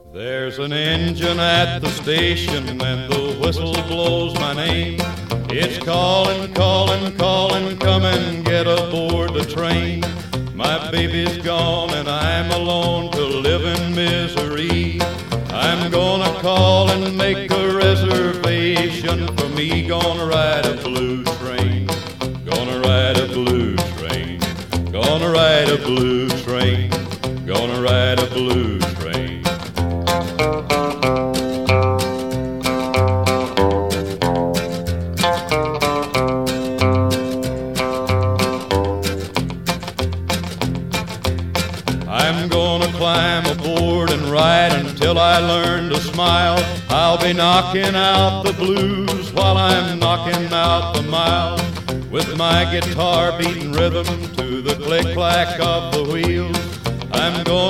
There's an engine at the station and the whistle blows my name. It's calling, calling, calling, come and get aboard the train. My baby's gone and I'm alone to live in misery. I'm gonna call and make a reservation for me. Gonna ride a blue train, gonna ride a blue train, gonna ride a blue train, gonna ride a blue train. I'm gonna climb aboard and ride until I learn to smile. I'll be knocking out the blues while I'm knocking out the miles, with my guitar beating rhythm to the click-clack of the wheels. I'm going